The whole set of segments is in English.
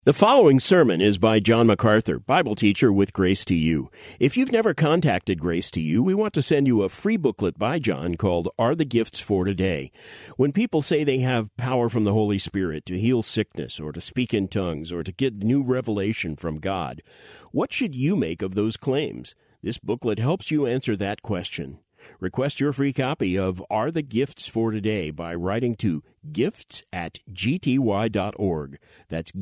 The following sermon is by John MacArthur, Bible teacher with Grace to You. If you've never contacted Grace to You, we want to send you a free booklet by John called Are the Gifts for Today? When people say they have power from the Holy Spirit to heal sickness or to speak in tongues or to get new revelation from God, what should you make of those claims? This booklet helps you answer that question. Request your free copy of Are the Gifts for Today by writing to gifts@gty.org. That's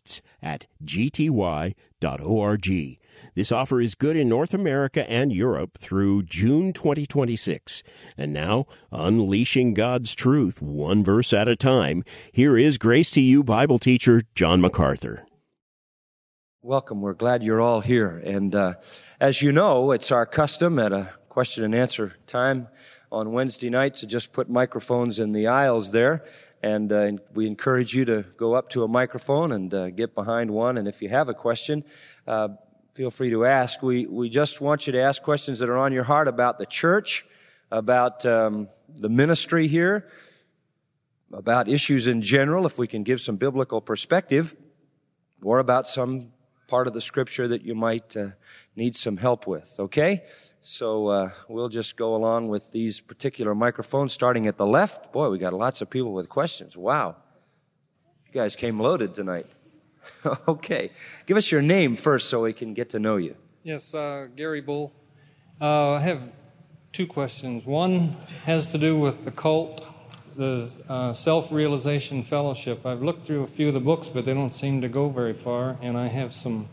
gifts@gty.org. This offer is good in North America and Europe through June 2026. And now, unleashing God's truth one verse at a time, here is Grace to You Bible teacher John MacArthur. Welcome. We're glad you're all here. And as you know, it's our custom at a question and answer time on Wednesday nights to just put microphones in the aisles there. And we encourage you to go up to a microphone and get behind one. And if you have a question, feel free to ask. We just want you to ask questions that are on your heart about the church, about the ministry here, about issues in general, if we can give some biblical perspective, or about some part of the Scripture that you might need some help with, okay? So we'll just go along with these particular microphones, starting at the left. Boy, we got lots of people with questions. Wow. You guys came loaded tonight. Okay. Give us your name first so we can get to know you. Yes, Gary Bull. I have two questions. One has to do with the cult, the Self-Realization Fellowship. I've looked through a few of the books, but they don't seem to go very far, and I have some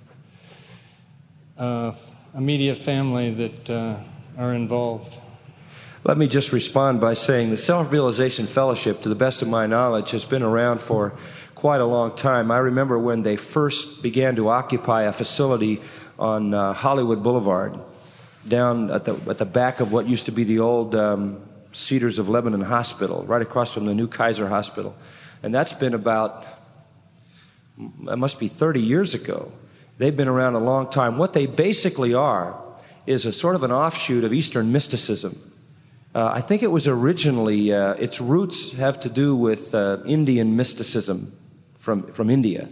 immediate family that are involved. Let me just respond by saying the Self-Realization Fellowship, to the best of my knowledge, has been around for quite a long time. I remember when they first began to occupy a facility on Hollywood Boulevard, down at the back of what used to be the old Cedars of Lebanon Hospital, right across from the new Kaiser Hospital. And that's been about, it must be 30 years ago. They've been around a long time. What they basically are is a sort of an offshoot of Eastern mysticism. I think it was originally, its roots have to do with Indian mysticism from India.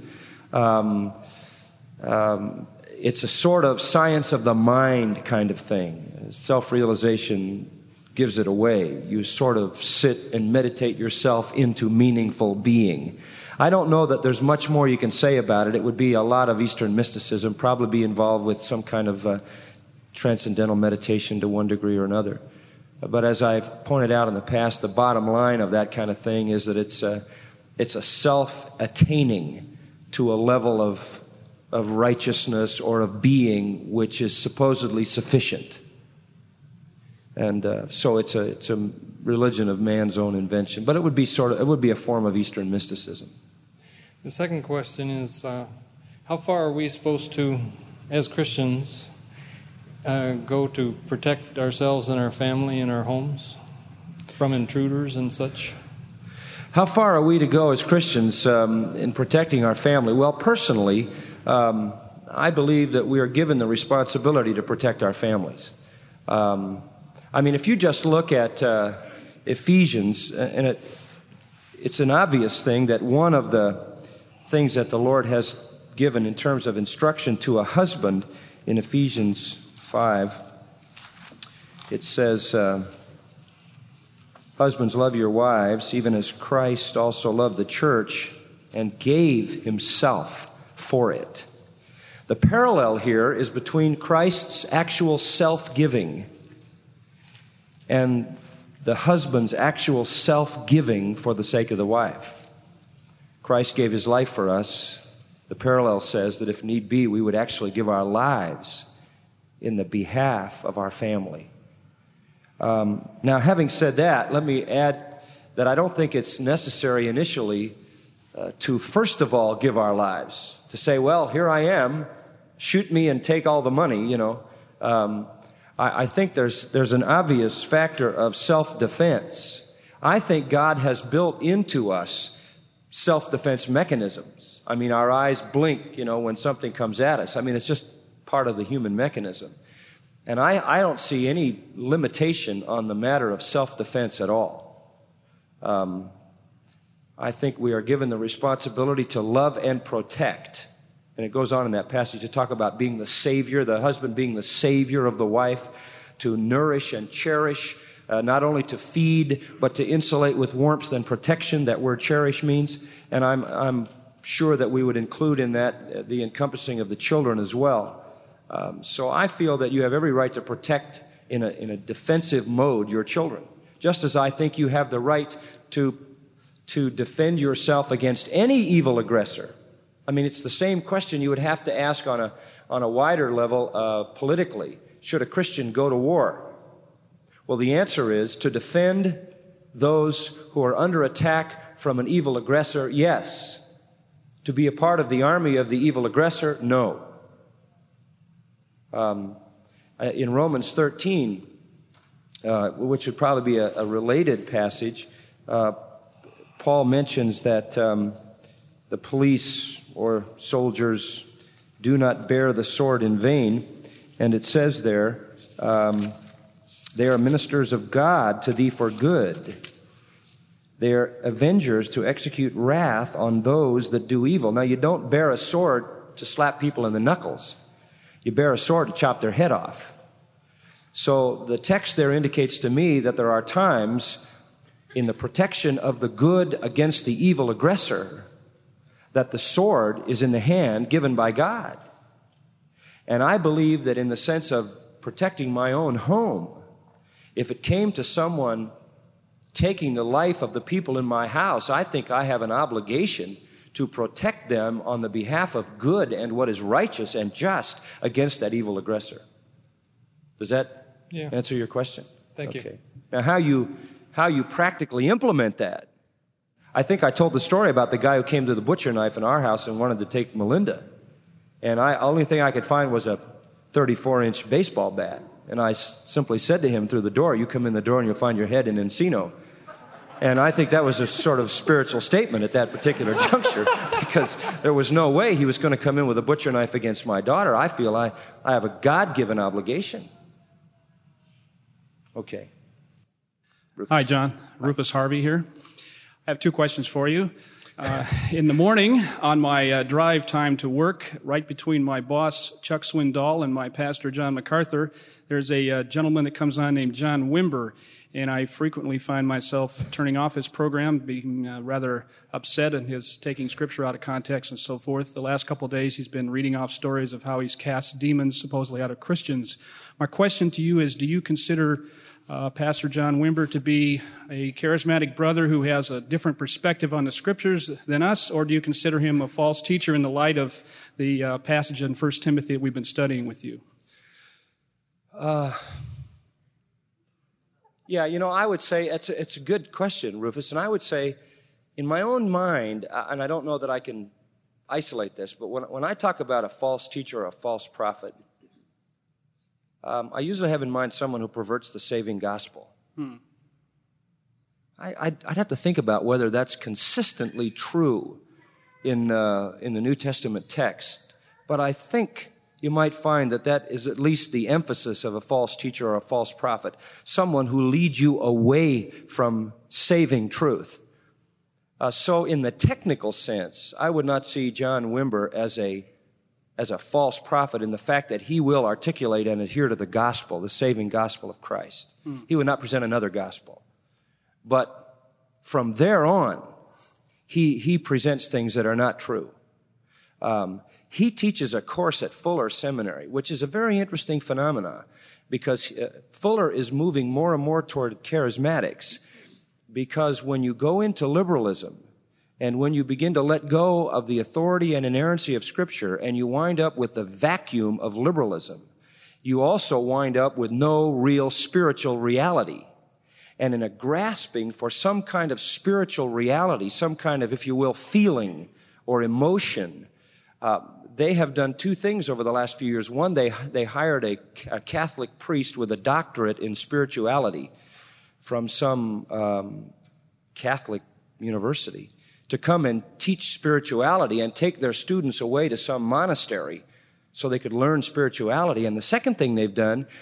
It's a sort of science of the mind kind of thing. Self-realization gives it away. You sort of sit and meditate yourself into meaningful being. I don't know that there's much more you can say about it. It would be a lot of Eastern mysticism, probably be involved with some kind of transcendental meditation to one degree or another. But as I've pointed out in the past, the bottom line of that kind of thing is that it's a self-attaining to a level of righteousness or of being which is supposedly sufficient. And so it's a religion of man's own invention, but it would be a form of Eastern mysticism. The second question is, how far are we supposed to, as Christians, go to protect ourselves and our family and our homes from intruders and such? How far are we to go as Christians in protecting our family? Well, personally, I believe that we are given the responsibility to protect our families. If you just look at Ephesians, and it's an obvious thing that one of the things that the Lord has given in terms of instruction to a husband in Ephesians 5, it says, husbands, love your wives, even as Christ also loved the church and gave himself for it. The parallel here is between Christ's actual self-giving and the husband's actual self-giving for the sake of the wife. Christ gave his life for us. The parallel says that if need be, we would actually give our lives in the behalf of our family. Now, having said that, let me add that I don't think it's necessary initially to first of all give our lives, to say, well, here I am, shoot me and take all the money, I think there's an obvious factor of self-defense. I think God has built into us self-defense mechanisms. Our eyes blink, when something comes at us. It's just part of the human mechanism. And I don't see any limitation on the matter of self-defense at all. I think we are given the responsibility to love and protect. And it goes on in that passage to talk about being the savior, the husband being the savior of the wife, to nourish and cherish, not only to feed, but to insulate with warmth and protection. That word cherish means. And I'm sure that we would include in that the encompassing of the children as well. So I feel that you have every right to protect in a defensive mode your children, just as I think you have the right to defend yourself against any evil aggressor. I mean, it's the same question you would have to ask on a wider level politically. Should a Christian go to war? Well, the answer is to defend those who are under attack from an evil aggressor, yes. To be a part of the army of the evil aggressor, no. In Romans 13, which would probably be a related passage, Paul mentions that the police or soldiers do not bear the sword in vain. And it says there, they are ministers of God to thee for good. They are avengers to execute wrath on those that do evil. Now, you don't bear a sword to slap people in the knuckles. You bear a sword to chop their head off. So the text there indicates to me that there are times in the protection of the good against the evil aggressor that the sword is in the hand given by God. And I believe that in the sense of protecting my own home, if it came to someone taking the life of the people in my house, I think I have an obligation to protect them on the behalf of good and what is righteous and just against that evil aggressor. Does that answer your question? Thank you. Now, how you practically implement that. I think I told the story about the guy who came to the butcher knife in our house and wanted to take Melinda. And only thing I could find was a 34-inch baseball bat. And I simply said to him through the door, you come in the door and you'll find your head in Encino. And I think that was a sort of spiritual statement at that particular juncture, because there was no way he was going to come in with a butcher knife against my daughter. I feel I have a God-given obligation. Okay. Rufus. Hi, John. Rufus Harvey here. I have two questions for you. In the morning, on my drive time to work, right between my boss, Chuck Swindoll, and my pastor, John MacArthur, there's a gentleman that comes on named John Wimber, and I frequently find myself turning off his program, being rather upset at his taking Scripture out of context and so forth. The last couple of days, he's been reading off stories of how he's cast demons supposedly out of Christians. My question to you is, do you consider Pastor John Wimber to be a charismatic brother who has a different perspective on the Scriptures than us, or do you consider him a false teacher in the light of the passage in 1 Timothy that we've been studying with you? I would say it's a good question, Rufus, and I would say in my own mind, and I don't know that I can isolate this, but when I talk about a false teacher or a false prophet, I usually have in mind someone who perverts the saving gospel. I'd have to think about whether that's consistently true in the New Testament text, but I think you might find that is at least the emphasis of a false teacher or a false prophet, someone who leads you away from saving truth. So in the technical sense, I would not see John Wimber as a false prophet in the fact that he will articulate and adhere to the gospel, the saving gospel of Christ. He would not present another gospel. But from there on, he presents things that are not true. He teaches a course at Fuller Seminary, which is a very interesting phenomenon, because Fuller is moving more and more toward charismatics, because when you go into liberalism, and when you begin to let go of the authority and inerrancy of Scripture, and you wind up with the vacuum of liberalism, you also wind up with no real spiritual reality. And in a grasping for some kind of spiritual reality, some kind of, if you will, feeling or emotion, they have done two things over the last few years. One, they hired a Catholic priest with a doctorate in spirituality from some Catholic university to come and teach spirituality and take their students away to some monastery so they could learn spirituality. And the second thing they've done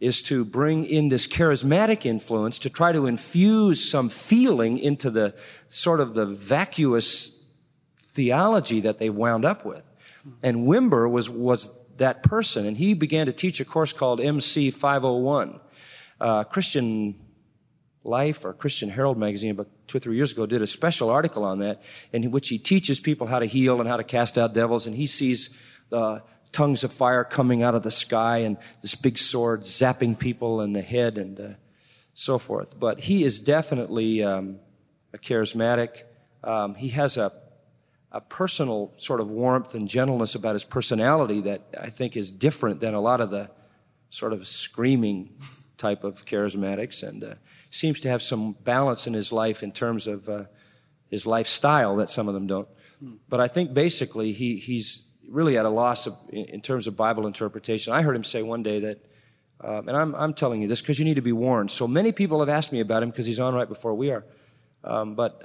is to bring in this charismatic influence to try to infuse some feeling into the sort of the vacuous theology that they wound up with. And Wimber was that person, and he began to teach a course called MC 501. Christian Life or Christian Herald magazine about 2 or 3 years ago did a special article on that, in which he teaches people how to heal and how to cast out devils, and he sees tongues of fire coming out of the sky and this big sword zapping people in the head and so forth. But he is definitely a charismatic. He has a personal sort of warmth and gentleness about his personality that I think is different than a lot of the sort of screaming type of charismatics, and seems to have some balance in his life in terms of his lifestyle that some of them don't. But I think basically he's really at a loss in terms of Bible interpretation. I heard him say one day that, and I'm telling you this because you need to be warned. So many people have asked me about him because he's on right before we are. But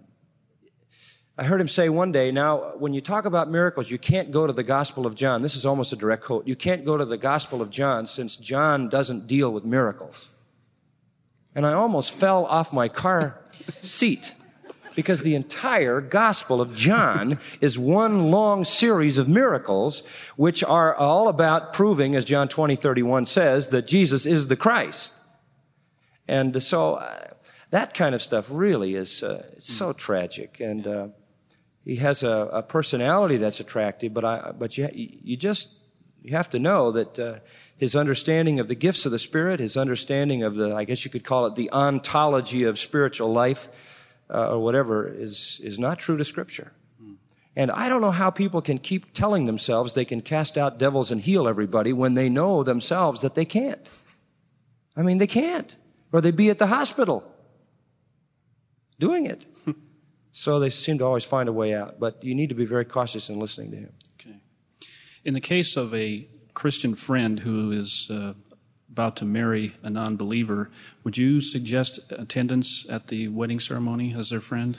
I heard him say one day, now, when you talk about miracles, you can't go to the Gospel of John. This is almost a direct quote. You can't go to the Gospel of John since John doesn't deal with miracles. And I almost fell off my car seat because the entire Gospel of John is one long series of miracles which are all about proving, as John 20:31 says, that Jesus is the Christ. And so that kind of stuff really is so tragic. And he has a personality that's attractive, but you have to know that his understanding of the gifts of the Spirit, his understanding of I guess you could call it the ontology of spiritual life, or whatever, is not true to Scripture. And I don't know how people can keep telling themselves they can cast out devils and heal everybody when they know themselves that they can't. I mean, they can't. Or they'd be at the hospital doing it. So they seem to always find a way out. But you need to be very cautious in listening to him. Okay. In the case of a Christian friend who is about to marry a non-believer, would you suggest attendance at the wedding ceremony as their friend?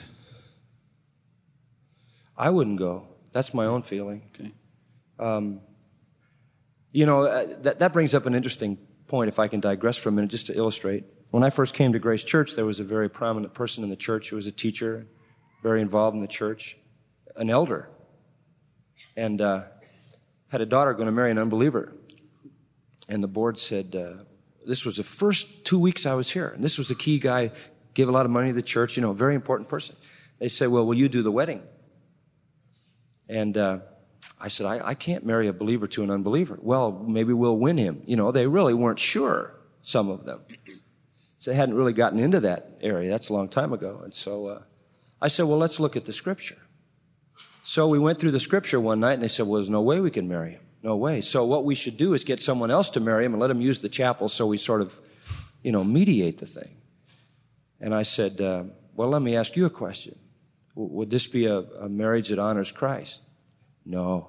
I wouldn't go. That's my own feeling. Okay. That brings up an interesting point, if I can digress for a minute, just to illustrate. When I first came to Grace Church, there was a very prominent person in the church who was a teacher, very involved in the church, an elder, and had a daughter going to marry an unbeliever. And the board said, this was the first 2 weeks I was here, and this was a key guy, gave a lot of money to the church, a very important person. They said, well, will you do the wedding? And I said, I can't marry a believer to an unbeliever. Well, maybe we'll win him. They really weren't sure, some of them. So they hadn't really gotten into that area. That's a long time ago. And so I said, well, let's look at the Scripture. So we went through the Scripture one night, and they said, well, there's no way we can marry him. No way. So what we should do is get someone else to marry him and let him use the chapel so we sort of, mediate the thing. And I said, well, let me ask you a question. Would this be a marriage that honors Christ? No.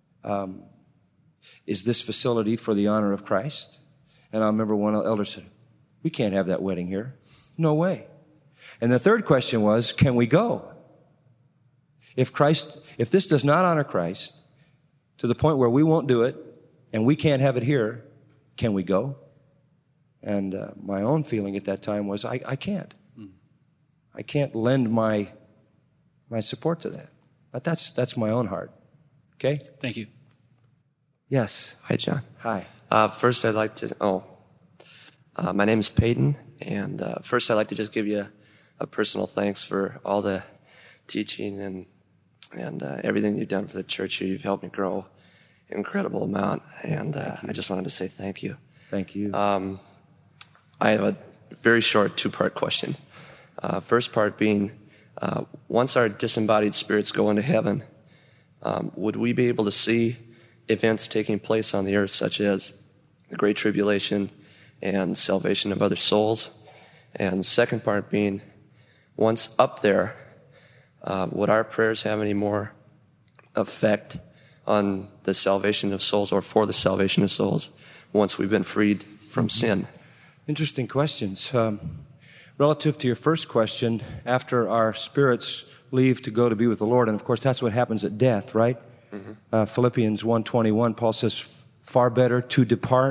Is this facility for the honor of Christ? And I remember one elder said, we can't have that wedding here. No way. And the third question was, can we go? If this does not honor Christ to the point where we won't do it and we can't have it here, can we go? And my own feeling at that time was, I can't. I can't lend my support to that. But that's my own heart. Okay? Thank you. Yes. Hi, John. Hi. First, I'd like to, my name is Peyton, and first I'd like to just give you a personal thanks for all the teaching and everything you've done for the church here. You've helped me grow an incredible amount, and I just wanted to say thank you. Thank you. I have a very short two-part question. First part being, once our disembodied spirits go into heaven, would we be able to see events taking place on the earth, such as the Great Tribulation and salvation of other souls? And second part being, once up there, would our prayers have any more effect on the salvation of souls or for the salvation of souls once we've been freed from sin? Interesting questions. Relative to your first question, after our spirits leave to go to be with the Lord, and of course that's what happens at death, right? Mm-hmm. Philippians 1:21, Paul says, far better to depart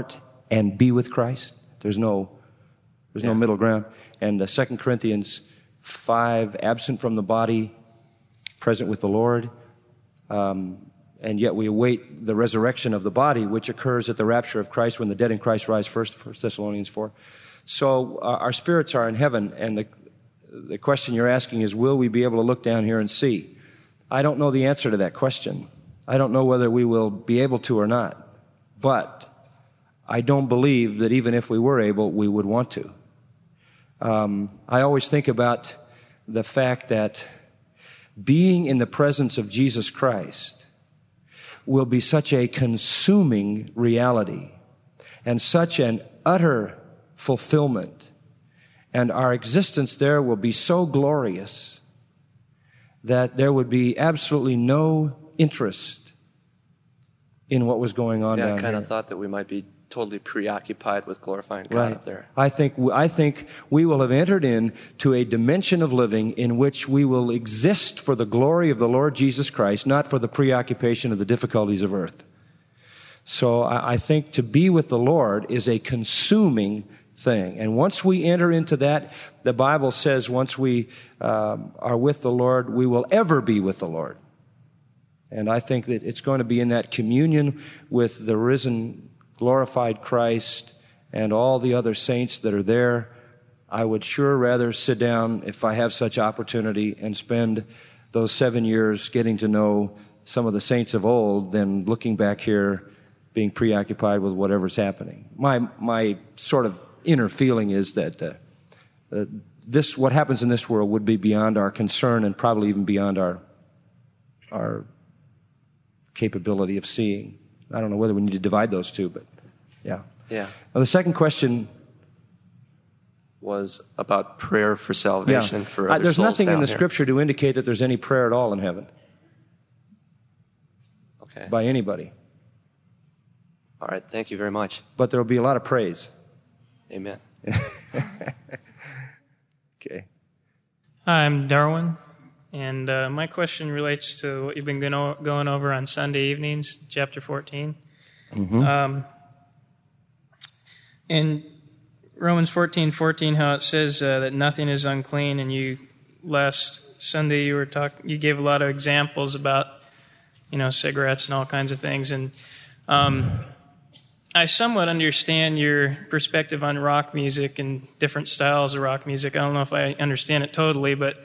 and be with Christ. There's no middle ground. And 2 Corinthians 5, absent from the body, present with the Lord. And yet we await the resurrection of the body, which occurs at the rapture of Christ when the dead in Christ rise first, 1 Thessalonians 4. So our spirits are in heaven, and the question you're asking is, will we be able to look down here and see? I don't know the answer to that question. I don't know whether we will be able to or not. But I don't believe that even if we were able, we would want to. I always think about the fact that being in the presence of Jesus Christ will be such a consuming reality and such an utter fulfillment, and our existence there will be so glorious that there would be absolutely no interest in what was going on down here. I kind of thought that we might be totally preoccupied with glorifying God up there. I think we will have entered into a dimension of living in which we will exist for the glory of the Lord Jesus Christ, not for the preoccupation of the difficulties of earth. So I think to be with the Lord is a consuming thing. And once we enter into that, the Bible says once we are with the Lord, we will ever be with the Lord. And I think that it's going to be in that communion with the risen, glorified Christ and all the other saints that are there. I would sure rather sit down, if I have such opportunity, and spend those 7 years getting to know some of the saints of old than looking back here being preoccupied with whatever's happening. My sort of inner feeling is that what happens in this world would be beyond our concern and probably even beyond our capability of seeing. I don't know whether we need to divide those two, but yeah. Yeah. Now, the second question was about prayer for salvation for other there's souls nothing in down the here. Scripture to indicate that there's any prayer at all in heaven. Okay. By anybody. All right. Thank you very much. But there will be a lot of praise. Amen. Okay. Hi, I'm Darwin, and my question relates to what you've been going over on Sunday evenings, chapter 14. Mm-hmm. In Romans 14:14, how it says that nothing is unclean, and last Sunday you gave a lot of examples about, cigarettes and all kinds of things, and I somewhat understand your perspective on rock music and different styles of rock music. I don't know if I understand it totally, but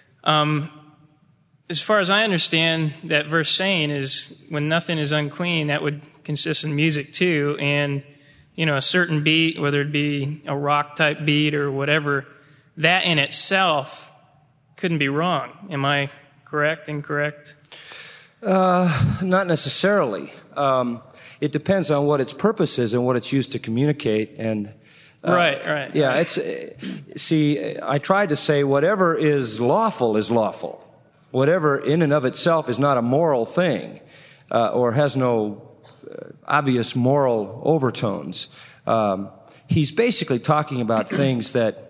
as far as I understand, that verse saying is when nothing is unclean, that would consist in music too, and a certain beat, whether it be a rock type beat or whatever, that in itself couldn't be wrong. Am I correct, incorrect? Not necessarily. It depends on what its purpose is and what it's used to communicate. And right. Yeah, I tried to say whatever is lawful is lawful. Whatever in and of itself is not a moral thing or has no obvious moral overtones. He's basically talking about things that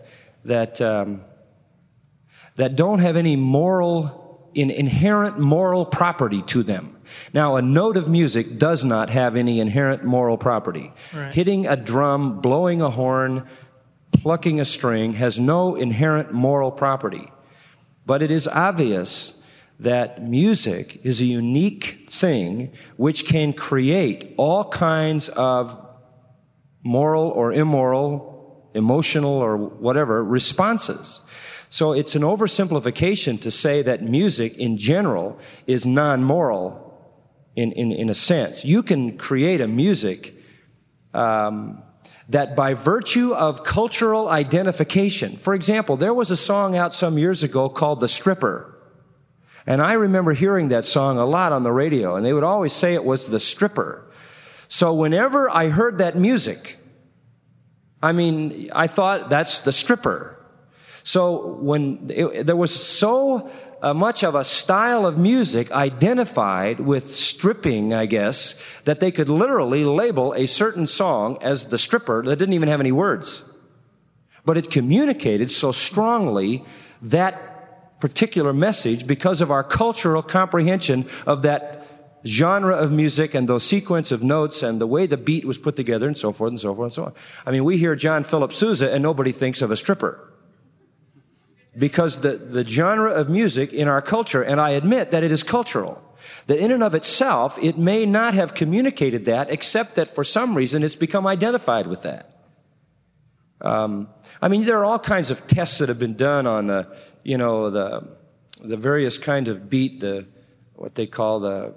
don't have any inherent moral property to them. Now, a note of music does not have any inherent moral property. Right. Hitting a drum, blowing a horn, plucking a string has no inherent moral property. But it is obvious that music is a unique thing which can create all kinds of moral or immoral, emotional or whatever responses. So it's an oversimplification to say that music in general is non-moral in a sense. You can create a music that by virtue of cultural identification, for example, there was a song out some years ago called The Stripper. And I remember hearing that song a lot on the radio, and they would always say it was The Stripper. So whenever I heard that music, I thought that's The Stripper. So there was so much of a style of music identified with stripping, I guess, that they could literally label a certain song as The Stripper that didn't even have any words. But it communicated so strongly that particular message because of our cultural comprehension of that genre of music and those sequence of notes and the way the beat was put together and so forth and so forth and so on. I mean, we hear John Philip Sousa and nobody thinks of a stripper. Because the genre of music in our culture, and I admit that it is cultural, that in and of itself, it may not have communicated that, except that for some reason it's become identified with that. I mean, there are all kinds of tests that have been done on the various kind of beat, what they call the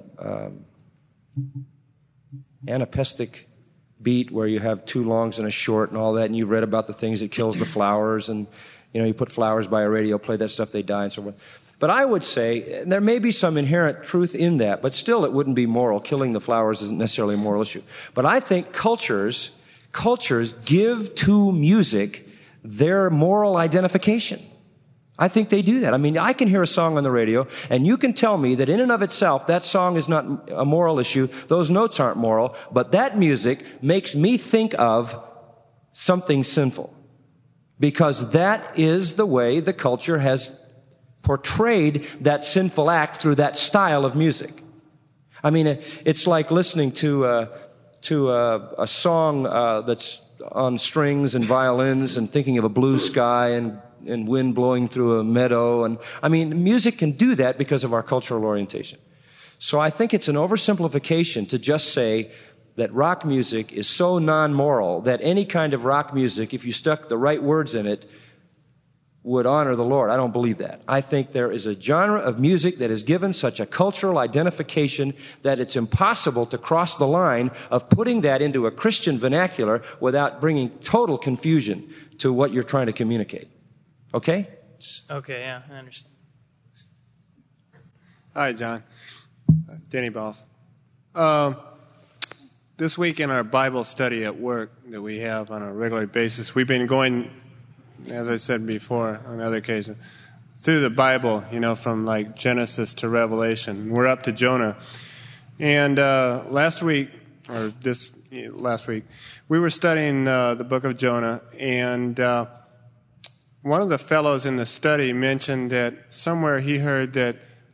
anapestic beat, where you have two longs and a short and all that, and you've read about the things that kills the flowers, and you put flowers by a radio, play that stuff, they die, and so forth. But I would say there may be some inherent truth in that, but still it wouldn't be moral. Killing the flowers isn't necessarily a moral issue. But I think cultures give to music their moral identification. I think they do that. I mean, I can hear a song on the radio, and you can tell me that in and of itself, that song is not a moral issue. Those notes aren't moral, but that music makes me think of something sinful. Because that is the way the culture has portrayed that sinful act through that style of music. I mean, it's like listening to a song that's on strings and violins and thinking of a blue sky and wind blowing through a meadow. And I mean, music can do that because of our cultural orientation. So I think it's an oversimplification to just say that rock music is so non-moral that any kind of rock music, if you stuck the right words in it, would honor the Lord. I don't believe that. I think there is a genre of music that is given such a cultural identification that it's impossible to cross the line of putting that into a Christian vernacular without bringing total confusion to what you're trying to communicate. Okay? Okay, yeah, I understand. Hi, John. Danny Balf. This week in our Bible study at work that we have on a regular basis, we've been going, as I said before on other occasions, through the Bible, from like Genesis to Revelation. We're up to Jonah. And last week, we were studying the book of Jonah, and one of the fellows in the study mentioned that somewhere he heard that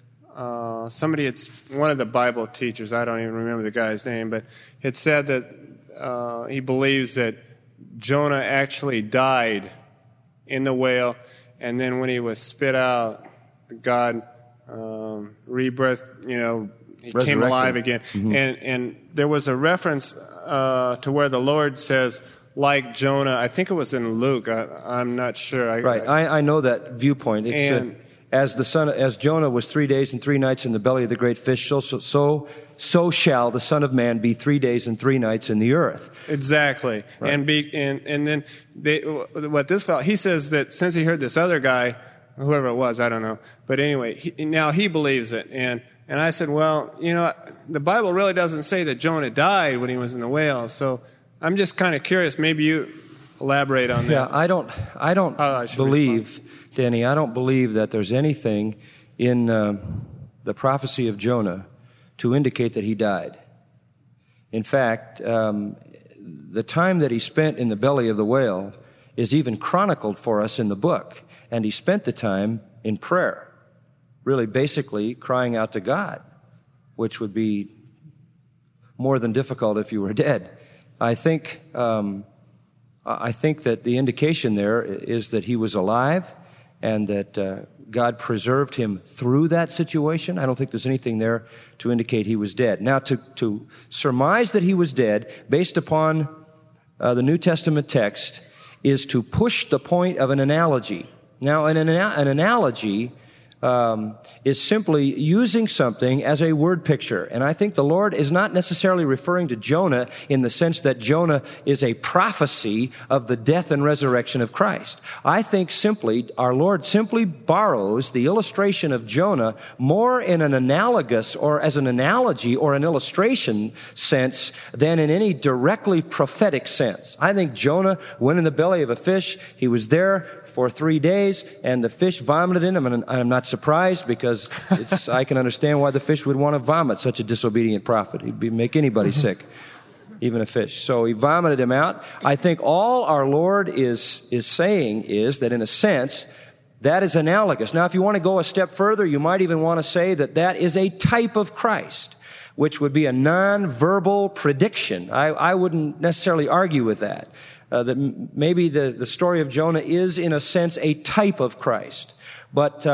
one of the Bible teachers, I don't even remember the guy's name, but had said that he believes that Jonah actually died in the whale, and then when he was spit out, God rebirthed, he came alive again. Mm-hmm. And there was a reference to where the Lord says, like Jonah, I think it was in Luke, I'm not sure. I know that viewpoint. It's as Jonah was 3 days and 3 nights in the belly of the great fish, so shall the Son of Man be 3 days and 3 nights in the earth. Exactly. Right. And then what this fellow, he says that since he heard this other guy, whoever it was, I don't know, but anyway, now he believes it. And I said, well, the Bible really doesn't say that Jonah died when he was in the whale, so I'm just kind of curious. Maybe you elaborate on that. Yeah, I don't believe, Danny, I don't believe that there's anything in the prophecy of Jonah to indicate that he died. In fact, the time that he spent in the belly of the whale is even chronicled for us in the book, and he spent the time in prayer, really basically crying out to God, which would be more than difficult if you were dead. I think that the indication there is that he was alive and that God preserved him through that situation. I don't think there's anything there to indicate he was dead. Now, to surmise that he was dead based upon the New Testament text is to push the point of an analogy. Now, an analogy is simply using something as a word picture. And I think the Lord is not necessarily referring to Jonah in the sense that Jonah is a prophecy of the death and resurrection of Christ. I think our Lord simply borrows the illustration of Jonah more in an analogous or as an analogy or an illustration sense than in any directly prophetic sense. I think Jonah went in the belly of a fish. He was there for 3 days, and the fish vomited in him, and I'm not surprised because I can understand why the fish would want to vomit such a disobedient prophet. He'd make anybody sick, even a fish. So he vomited him out. I think all our Lord is saying is that in a sense, that is analogous. Now, if you want to go a step further, you might even want to say that is a type of Christ. which would be a nonverbal prediction. I wouldn't necessarily argue with that. That maybe the story of Jonah is, in a sense, a type of Christ. But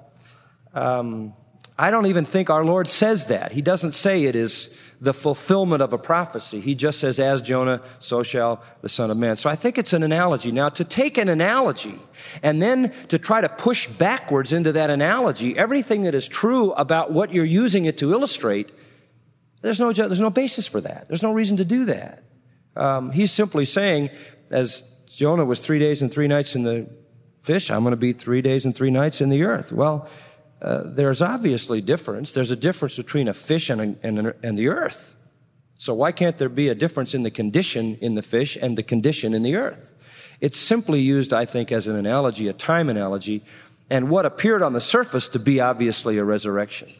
I don't even think our Lord says that. He doesn't say it is the fulfillment of a prophecy. He just says, as Jonah, so shall the Son of Man. So I think it's an analogy. Now, to take an analogy and then to try to push backwards into that analogy everything that is true about what you're using it to illustrate, there's no basis for that. There's no reason to do that. He's simply saying, as Jonah was 3 days and 3 nights in the fish, I'm going to be 3 days and 3 nights in the earth. Well, there's obviously difference. There's a difference between a fish and the earth. So why can't there be a difference in the condition in the fish and the condition in the earth? It's simply used, I think, as an analogy, a time analogy, and what appeared on the surface to be obviously a resurrection.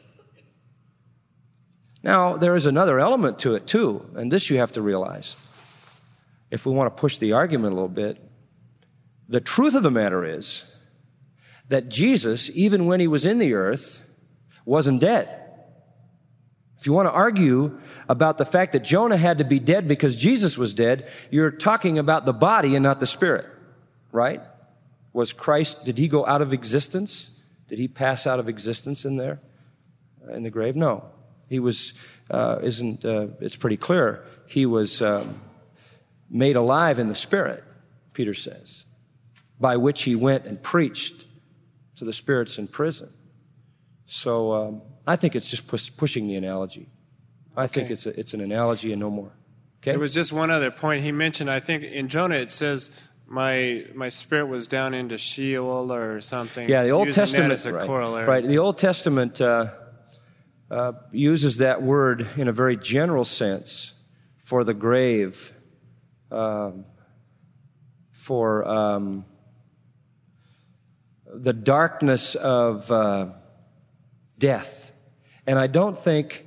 Now, there is another element to it, too, and this you have to realize. If we want to push the argument a little bit, the truth of the matter is that Jesus, even when he was in the earth, wasn't dead. If you want to argue about the fact that Jonah had to be dead because Jesus was dead, you're talking about the body and not the spirit, right? Was Christ, did he go out of existence? Did he pass out of existence in there, in the grave? No. He was, it's pretty clear, he was made alive in the spirit, Peter says, by which he went and preached to the spirits in prison. So I think it's just pushing the analogy. I think it's an analogy and no more. Okay? There was just one other point he mentioned. I think in Jonah it says, my spirit was down into Sheol or something. Yeah, the Old Testament, that as a corollary. Right. The Old Testament uses that word in a very general sense for the grave, for the darkness of death. And I don't think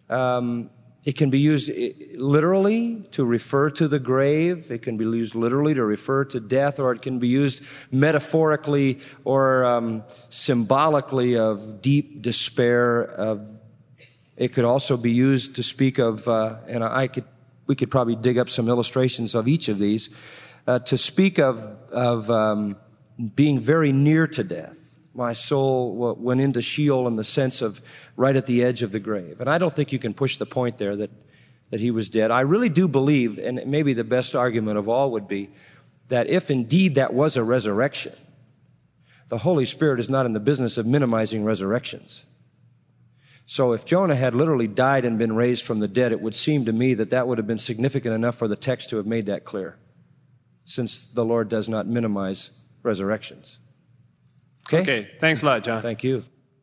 it can be used literally to refer to the grave. It can be used literally to refer to death, or it can be used metaphorically or symbolically of deep despair. It could also be used to speak of, we could probably dig up some illustrations of each of these, to speak of being very near to death. My soul went into Sheol in the sense of right at the edge of the grave. And I don't think you can push the point there that he was dead. I really do believe, and maybe the best argument of all would be, that if indeed that was a resurrection, the Holy Spirit is not in the business of minimizing resurrections. So if Jonah had literally died and been raised from the dead, it would seem to me that that would have been significant enough for the text to have made that clear, since the Lord does not minimize resurrections. Okay, thanks a lot, John. Thank you.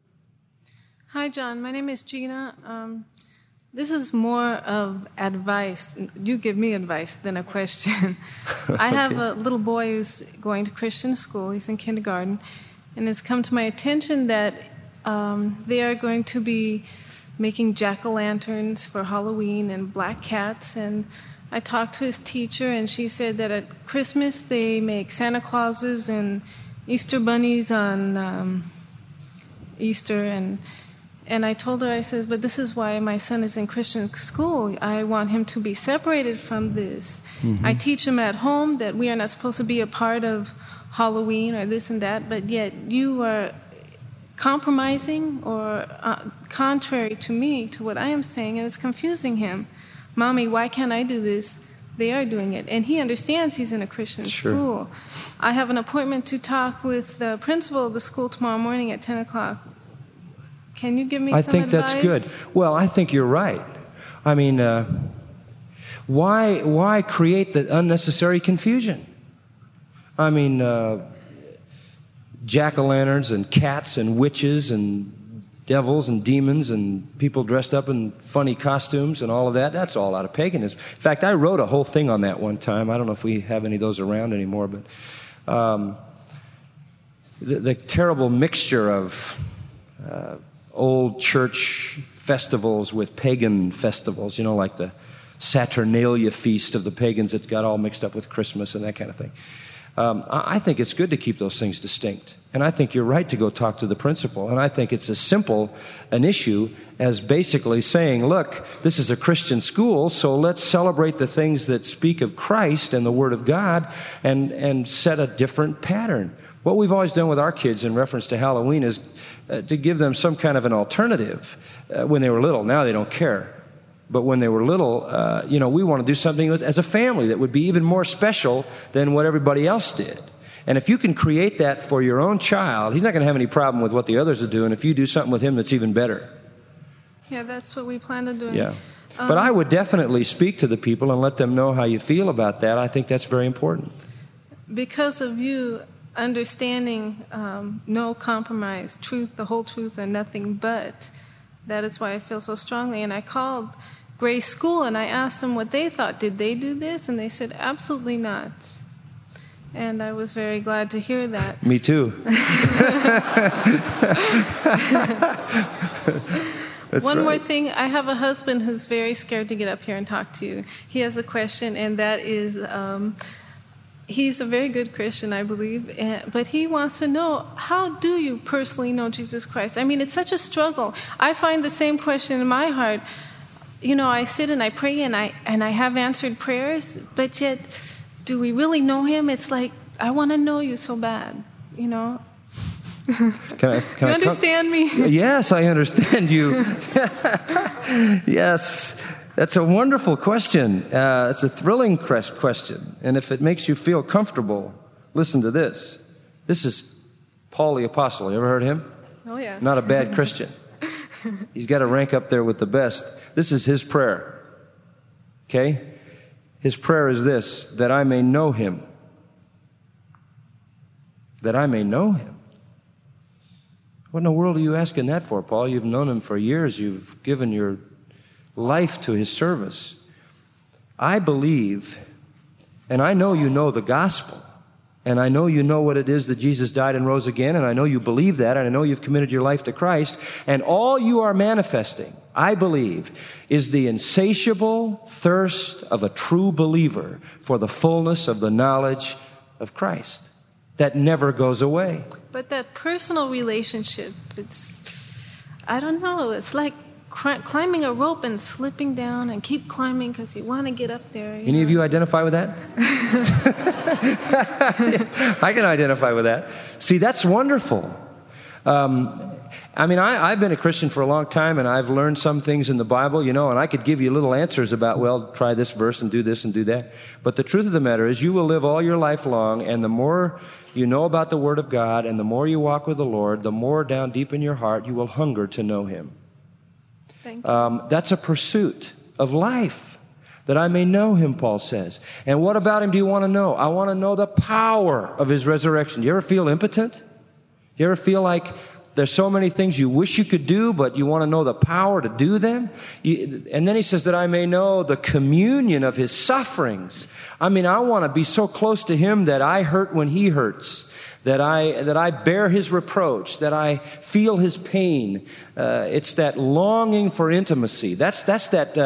Hi, John. My name is Gina. This is more of advice. You give me advice than a question. I have a little boy who's going to Christian school. He's in kindergarten. And it's come to my attention that they are going to be making jack-o'-lanterns for Halloween and black cats. And I talked to his teacher, and she said that at Christmas they make Santa Clauses and Easter bunnies on Easter. And I told her, I said, but this is why my son is in Christian school. I want him to be separated from this. Mm-hmm. I teach him at home that we are not supposed to be a part of Halloween or this and that, but yet you are compromising or contrary to me, to what I am saying, and it's confusing him. Mommy, why can't I do this? They are doing it. And he understands he's in a Christian school. I have an appointment to talk with the principal of the school tomorrow morning at 10 o'clock. Can you give me some advice? I think that's good. Well, I think you're right. I mean, why create the unnecessary confusion? I mean, jack-o'-lanterns and cats and witches and devils and demons and people dressed up in funny costumes and all of that, that's all out of paganism. In fact, I wrote a whole thing on that one time. I don't know if we have any of those around anymore, but the terrible mixture of old church festivals with pagan festivals, like the Saturnalia feast of the pagans that got all mixed up with Christmas and that kind of thing. I think it's good to keep those things distinct. And I think you're right to go talk to the principal. And I think it's as simple an issue as basically saying, look, this is a Christian school, so let's celebrate the things that speak of Christ and the Word of God and set a different pattern. What we've always done with our kids in reference to Halloween is to give them some kind of an alternative when they were little. Now they don't care. But when they were little, we want to do something as a family that would be even more special than what everybody else did. And if you can create that for your own child, he's not going to have any problem with what the others are doing if you do something with him that's even better. Yeah, that's what we plan on doing. Yeah. But I would definitely speak to the people and let them know how you feel about that. I think that's very important. Because of you understanding no compromise, truth, the whole truth, and nothing but, that is why I feel so strongly. And I called Grace School and I asked them what they thought. Did they do this? And they said, absolutely not. And I was very glad to hear that. Me too. One more thing. I have a husband who's very scared to get up here and talk to you. He has a question, and that is, he's a very good Christian, I believe, but he wants to know, how do you personally know Jesus Christ? I mean, it's such a struggle. I find the same question in my heart. You know, I sit and I pray, and I have answered prayers, but yet, do we really know him? It's like, I want to know you so bad, you know? Can you understand me? Yes, I understand you. Yes, that's a wonderful question. It's a thrilling question. And if it makes you feel comfortable, listen to this. This is Paul the Apostle. You ever heard of him? Oh, yeah. Not a bad Christian. He's got to rank up there with the best. This is his prayer. Okay? His prayer is this, that I may know him. That I may know him. What in the world are you asking that for, Paul? You've known him for years. You've given your life to his service. I believe, and I know you know the gospel, and I know you know what it is that Jesus died and rose again, and I know you believe that, and I know you've committed your life to Christ, and all you are manifesting, I believe, is the insatiable thirst of a true believer for the fullness of the knowledge of Christ that never goes away. But that personal relationship, I don't know, it's like climbing a rope and slipping down and keep climbing because you want to get up there. Any of you identify with that? I can identify with that. See, that's wonderful. I've been a Christian for a long time, and I've learned some things in the Bible, and I could give you little answers about, well, try this verse and do this and do that. But the truth of the matter is you will live all your life long, and the more you know about the Word of God and the more you walk with the Lord, the more down deep in your heart you will hunger to know Him. Thank you. That's a pursuit of life, that I may know Him, Paul says. And what about Him do you want to know? I want to know the power of His resurrection. Do you ever feel impotent? Do you ever feel like there's so many things you wish you could do, but you want to know the power to do them? And then he says that I may know the communion of His sufferings. I want to be so close to Him that I hurt when He hurts, that I bear His reproach, that I feel His pain. It's that longing for intimacy. That's that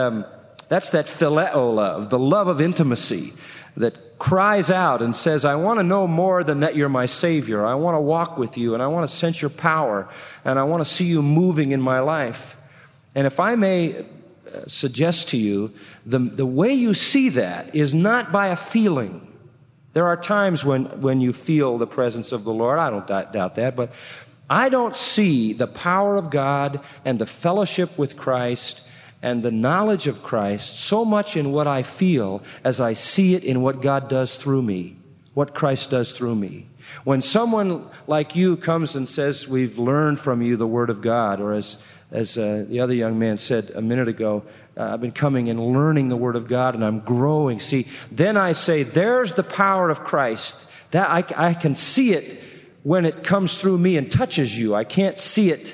phileo love, the love of intimacy that cries out and says, I want to know more than that you're my Savior. I want to walk with you, and I want to sense your power, and I want to see you moving in my life. And if I may suggest to you, the way you see that is not by a feeling. There are times when you feel the presence of the Lord. I don't doubt that, but I don't see the power of God and the fellowship with Christ and the knowledge of Christ so much in what I feel as I see it in what God does through me, what Christ does through me. When someone like you comes and says, we've learned from you the Word of God, or as the other young man said a minute ago, I've been coming and learning the Word of God and I'm growing. See, then I say, there's the power of Christ. That I can see it when it comes through me and touches you. I can't see it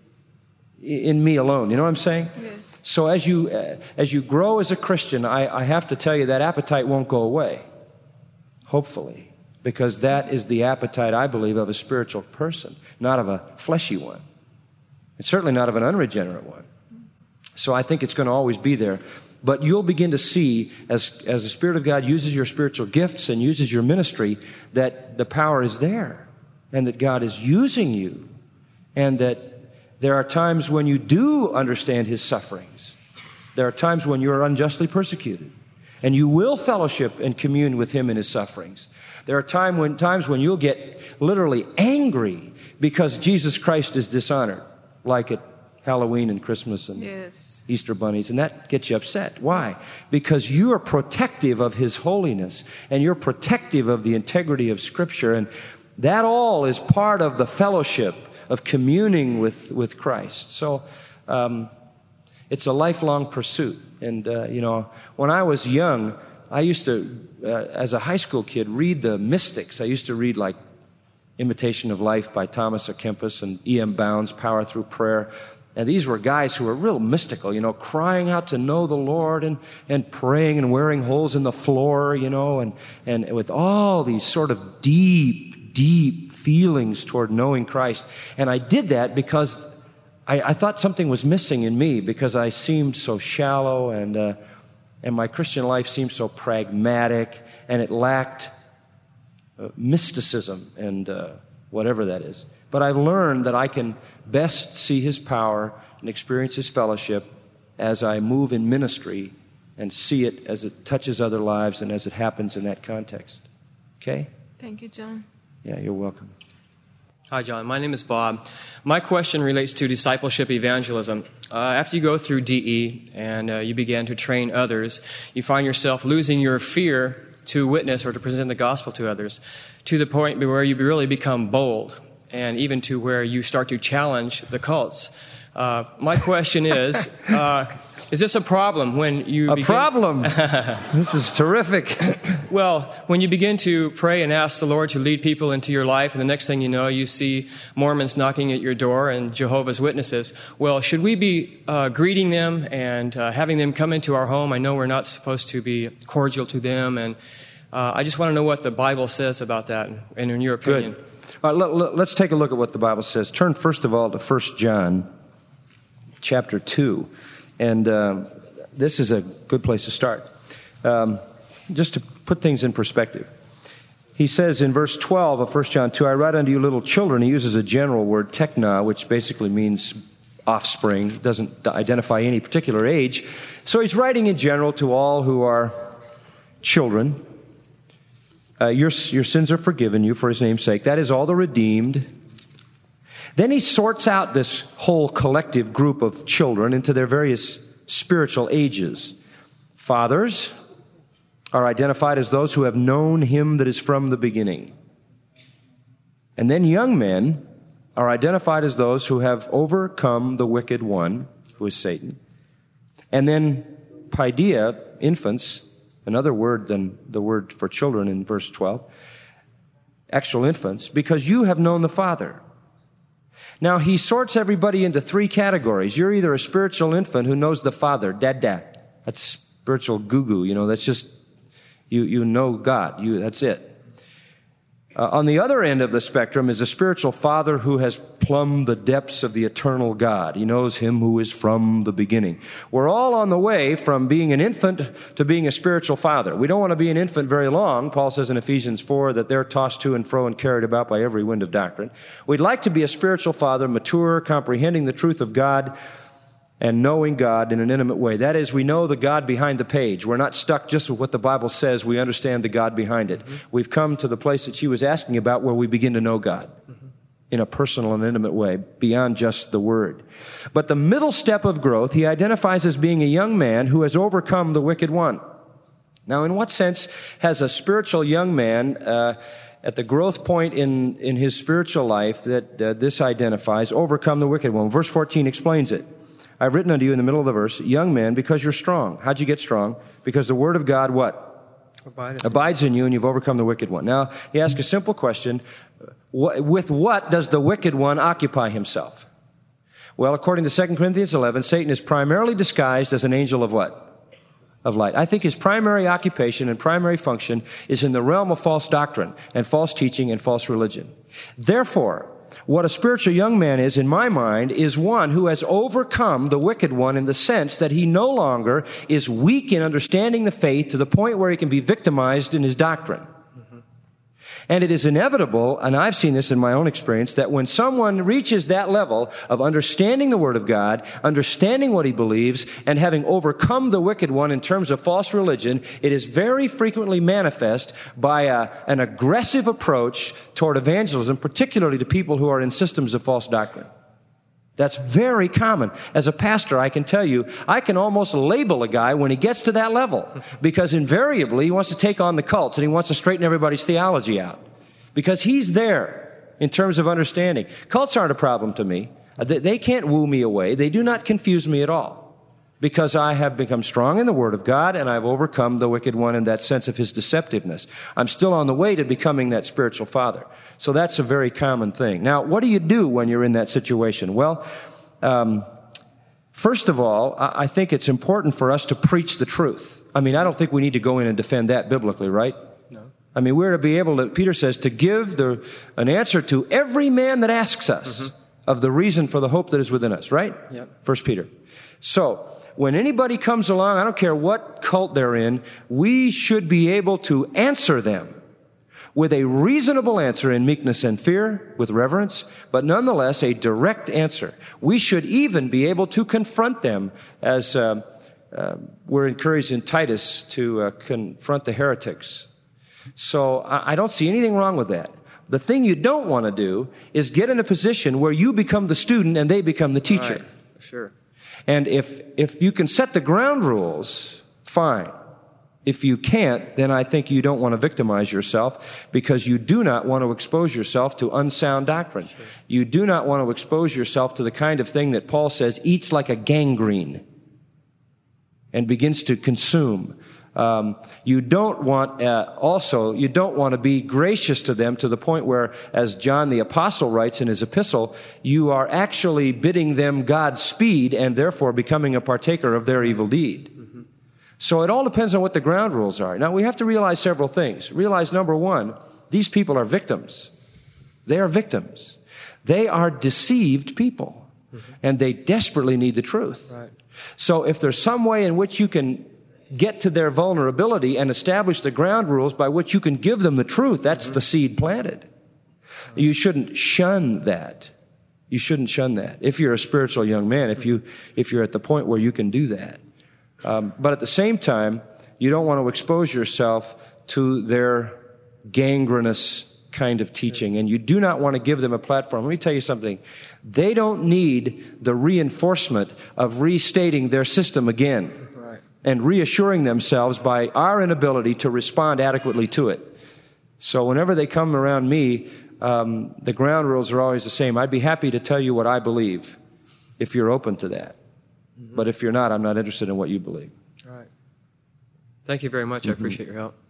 in me alone. You know what I'm saying? Yes. So as you grow as a Christian, I have to tell you that appetite won't go away, hopefully, because that is the appetite, I believe, of a spiritual person, not of a fleshy one, and certainly not of an unregenerate one. So I think it's going to always be there. But you'll begin to see, as the Spirit of God uses your spiritual gifts and uses your ministry, that the power is there and that God is using you, and that there are times when you do understand His sufferings. There are times when you are unjustly persecuted, and you will fellowship and commune with Him in His sufferings. There are times when you'll get literally angry because Jesus Christ is dishonored, like at Halloween and Christmas and Easter bunnies, and that gets you upset. Why? Because you are protective of His holiness, and you're protective of the integrity of Scripture, and that all is part of the fellowship of communing with Christ. So it's a lifelong pursuit. And, when I was young, I used to, as a high school kid, read the mystics. I used to read, like, Imitation of Life by Thomas à Kempis and E.M. Bounds, Power Through Prayer. And these were guys who were real mystical, crying out to know the Lord and praying and wearing holes in the floor, and with all these sort of deep feelings toward knowing Christ. And I did that because I thought something was missing in me, because I seemed so shallow, and my Christian life seemed so pragmatic, and it lacked mysticism and whatever that is. But I've learned that I can best see His power and experience His fellowship as I move in ministry and see it as it touches other lives and as it happens in that context. Okay? Thank you, John. Yeah, you're welcome. Hi, John. My name is Bob. My question relates to discipleship evangelism. After you go through DE and you begin to train others, you find yourself losing your fear to witness or to present the gospel to others, to the point where you really become bold, and even to where you start to challenge the cults. My question is this a problem when you begin... problem? This is terrific. Well, when you begin to pray and ask the Lord to lead people into your life, and the next thing you know, you see Mormons knocking at your door and Jehovah's Witnesses. Well, should we be greeting them and having them come into our home? I know we're not supposed to be cordial to them, and I just want to know what the Bible says about that, and in your opinion. Good. All right, let's take a look at what the Bible says. Turn, first of all, to 1 John chapter 2. And this is a good place to start. Just to put things in perspective. He says in verse 12 of 1 John 2, I write unto you little children. He uses a general word, tekna, which basically means offspring. It doesn't identify any particular age. So he's writing in general to all who are children. Your sins are forgiven you for His name's sake. That is all the redeemed. Then he sorts out this whole collective group of children into their various spiritual ages. Fathers are identified as those who have known Him that is from the beginning. And then young men are identified as those who have overcome the wicked one, who is Satan. And then paideia, infants, another word than the word for children in verse 12, actual infants, because you have known the Father. Now, he sorts everybody into three categories. You're either a spiritual infant who knows the Father, dad. That's spiritual goo-goo, that's just, you know God, that's it. On the other end of the spectrum is a spiritual father who has plumbed the depths of the eternal God. He knows Him who is from the beginning. We're all on the way from being an infant to being a spiritual father. We don't want to be an infant very long. Paul says in Ephesians 4 that they're tossed to and fro and carried about by every wind of doctrine. We'd like to be a spiritual father, mature, comprehending the truth of God, and knowing God in an intimate way. That is, we know the God behind the page. We're not stuck just with what the Bible says. We understand the God behind it. Mm-hmm. We've come to the place that she was asking about, where we begin to know God in a personal and intimate way, beyond just the Word. But the middle step of growth, he identifies as being a young man who has overcome the wicked one. Now, in what sense has a spiritual young man at the growth point in his spiritual life that this identifies overcome the wicked one? Verse 14 explains it. I've written unto you in the middle of the verse, young men, because you're strong. How'd you get strong? Because the Word of God, what? Abides in you, and you've overcome the wicked one. Now, he asks a simple question. With what does the wicked one occupy himself? Well, according to 2 Corinthians 11, Satan is primarily disguised as an angel of what? Of light. I think his primary occupation and primary function is in the realm of false doctrine and false teaching and false religion. Therefore, what a spiritual young man is, in my mind, is one who has overcome the wicked one in the sense that he no longer is weak in understanding the faith to the point where he can be victimized in his doctrine. And it is inevitable, and I've seen this in my own experience, that when someone reaches that level of understanding the Word of God, understanding what he believes, and having overcome the wicked one in terms of false religion, it is very frequently manifest by an aggressive approach toward evangelism, particularly to people who are in systems of false doctrine. That's very common. As a pastor, I can tell you, I can almost label a guy when he gets to that level, because invariably he wants to take on the cults and he wants to straighten everybody's theology out, because he's there in terms of understanding. Cults aren't a problem to me. They can't woo me away. They do not confuse me at all, because I have become strong in the Word of God and I've overcome the wicked one in that sense of his deceptiveness. I'm still on the way to becoming that spiritual father. So that's a very common thing. Now, what do you do when you're in that situation? Well, first of all, I think it's important for us to preach the truth. I mean, I don't think we need to go in and defend that biblically, right? No. I mean, we're to be able to, Peter says, to give an answer to every man that asks us of the reason for the hope that is within us, right? Yep. 1 Peter. So, when anybody comes along, I don't care what cult they're in, we should be able to answer them with a reasonable answer in meekness and fear, with reverence, but nonetheless a direct answer. We should even be able to confront them, as we're encouraged in Titus to confront the heretics. So I don't see anything wrong with that. The thing you don't want to do is get in a position where you become the student and they become the teacher. Right. Sure. And if you can set the ground rules, fine. If you can't, then I think you don't want to victimize yourself, because you do not want to expose yourself to unsound doctrine. Sure. You do not want to expose yourself to the kind of thing that Paul says eats like a gangrene and begins to consume. You don't want to be gracious to them to the point where, as John the Apostle writes in his epistle, you are actually bidding them Godspeed and therefore becoming a partaker of their evil deed. So it all depends on what the ground rules are. Now, we have to realize several things. Realize, number one, these people are victims. They are victims. They are deceived people, and they desperately need the truth. Right. So if there's some way in which you can get to their vulnerability and establish the ground rules by which you can give them the truth, that's the seed planted. You shouldn't shun that. You shouldn't shun that. If you're a spiritual young man, if you're at the point where you can do that. But at the same time, you don't want to expose yourself to their gangrenous kind of teaching, and you do not want to give them a platform. Let me tell you something. They don't need the reinforcement of restating their system again and reassuring themselves by our inability to respond adequately to it. So whenever they come around me, the ground rules are always the same. I'd be happy to tell you what I believe if you're open to that. But if you're not, I'm not interested in what you believe. All right. Thank you very much. I appreciate your help.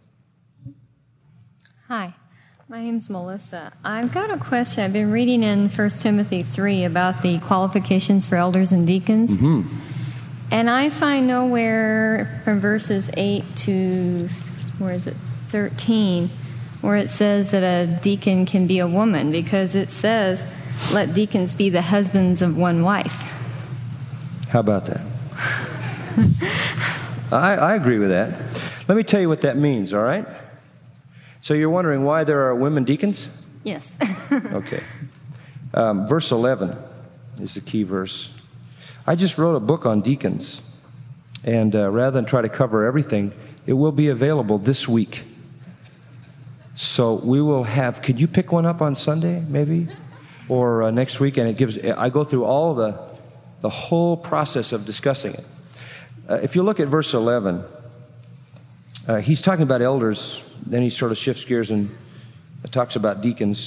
Hi. My name's Melissa. I've got a question. I've been reading in 1 Timothy 3 about the qualifications for elders and deacons. And I find nowhere from verses 8 to, 13, where it says that a deacon can be a woman, because it says, let deacons be the husbands of one wife. How about that? I agree with that. Let me tell you what that means, all right? So you're wondering why there are women deacons? Yes. Okay. Verse 11 is the key verse. I just wrote a book on deacons, and rather than try to cover everything, it will be available this week. So we will have, could you pick one up on Sunday, maybe? Or next week, and I go through all the whole process of discussing it. If you look at verse 11, he's talking about elders, then he sort of shifts gears and talks about deacons.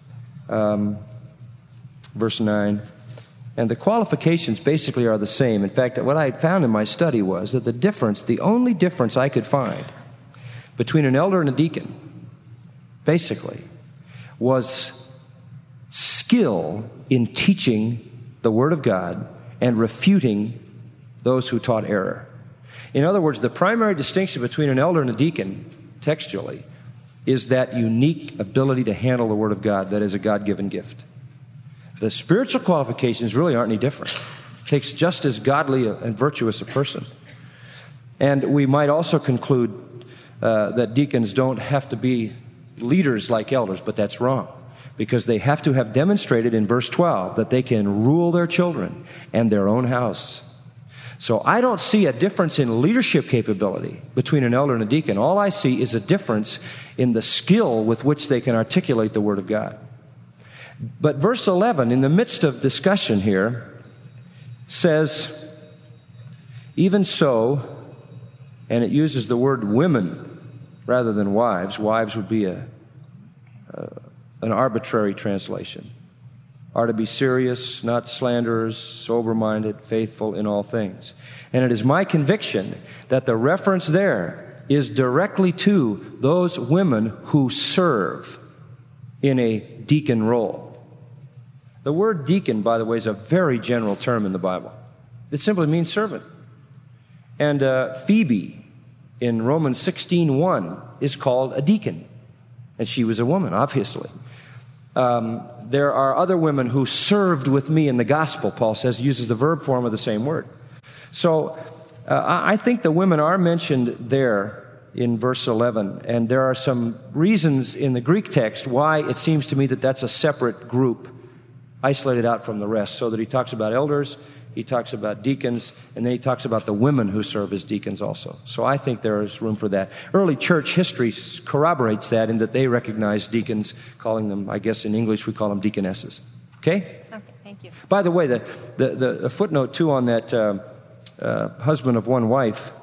Verse 9. And the qualifications basically are the same. In fact, what I found in my study was that the only difference I could find between an elder and a deacon, basically, was skill in teaching the Word of God and refuting those who taught error. In other words, the primary distinction between an elder and a deacon, textually, is that unique ability to handle the Word of God that is a God-given gift. The spiritual qualifications really aren't any different. It takes just as godly and virtuous a person. And we might also conclude that deacons don't have to be leaders like elders, but that's wrong. Because they have to have demonstrated in verse 12 that they can rule their children and their own house. So I don't see a difference in leadership capability between an elder and a deacon. All I see is a difference in the skill with which they can articulate the Word of God. But verse 11, in the midst of discussion here, says, even so, and it uses the word women rather than wives. Wives would be an arbitrary translation. Are to be serious, not slanderers, sober-minded, faithful in all things. And it is my conviction that the reference there is directly to those women who serve in a deacon role. The word deacon, by the way, is a very general term in the Bible. It simply means servant. And Phoebe in Romans 16:1 is called a deacon. And she was a woman, obviously. There are other women who served with me in the gospel, Paul says, uses the verb form of the same word. So I think the women are mentioned there in verse 11, and there are some reasons in the Greek text why it seems to me that that's a separate group, isolated out from the rest, so that he talks about elders, he talks about deacons, and then he talks about the women who serve as deacons also. So I think there is room for that. Early church history corroborates that in that they recognize deacons, calling them, I guess in English we call them deaconesses. Okay? Okay, thank you. By the way, the footnote too on that husband of one wife,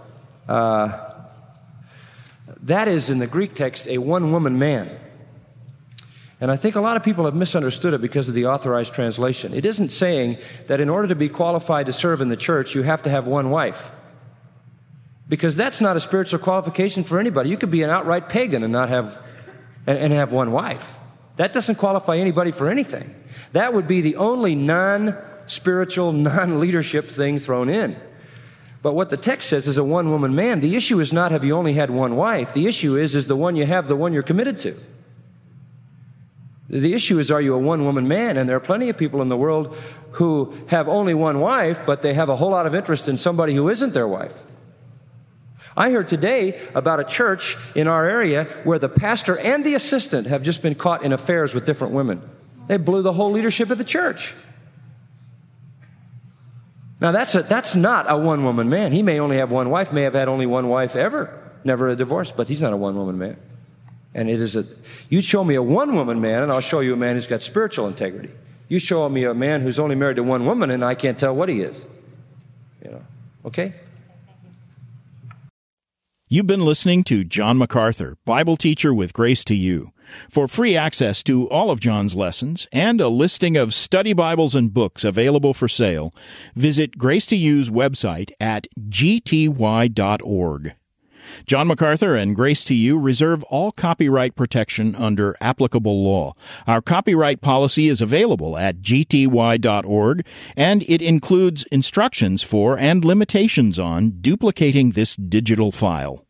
that is in the Greek text a one-woman man. And I think a lot of people have misunderstood it because of the authorized translation. It isn't saying that in order to be qualified to serve in the church, you have to have one wife. Because that's not a spiritual qualification for anybody. You could be an outright pagan and not have one wife. That doesn't qualify anybody for anything. That would be the only non-spiritual, non-leadership thing thrown in. But what the text says is a one-woman man. The issue is not have you only had one wife. The issue is the one you have the one you're committed to. The issue is, are you a one-woman man? And there are plenty of people in the world who have only one wife, but they have a whole lot of interest in somebody who isn't their wife. I heard today about a church in our area where the pastor and the assistant have just been caught in affairs with different women. They blew the whole leadership of the church. Now, that's not a one-woman man. He may only have one wife, may have had only one wife ever, never a divorce, but he's not a one-woman man. And you show me a one-woman man, and I'll show you a man who's got spiritual integrity. You show me a man who's only married to one woman, and I can't tell what he is. Okay? You've been listening to John MacArthur, Bible teacher with Grace to You. For free access to all of John's lessons and a listing of study Bibles and books available for sale, visit Grace to You's website at gty.org. John MacArthur and Grace to You reserve all copyright protection under applicable law. Our copyright policy is available at gty.org, and it includes instructions for and limitations on duplicating this digital file.